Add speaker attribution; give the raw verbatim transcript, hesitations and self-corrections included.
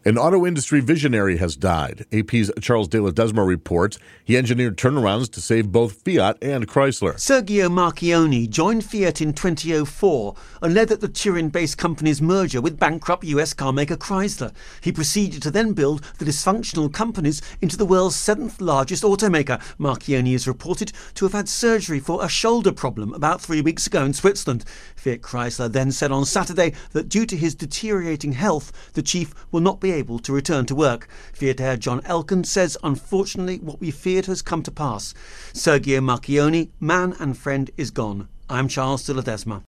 Speaker 1: An auto industry visionary has died. A P's Charles de Ledesma reports he engineered turnarounds to save both Fiat and Chrysler.
Speaker 2: Sergio Marchionne joined Fiat in two thousand four and led at the Turin-based company's merger with bankrupt U S carmaker Chrysler. He proceeded to then build the dysfunctional companies into the world's seventh largest automaker. Marchionne is reported to have had surgery for a shoulder problem about three weeks ago in Switzerland. Fiat Chrysler then said on Saturday that due to his deteriorating health, the chief will not be able to return to work. Fiat heir John Elkann says, unfortunately, what we feared has come to pass. Sergio Marchionne, man and friend, is gone. I'm Charles de Ledesma.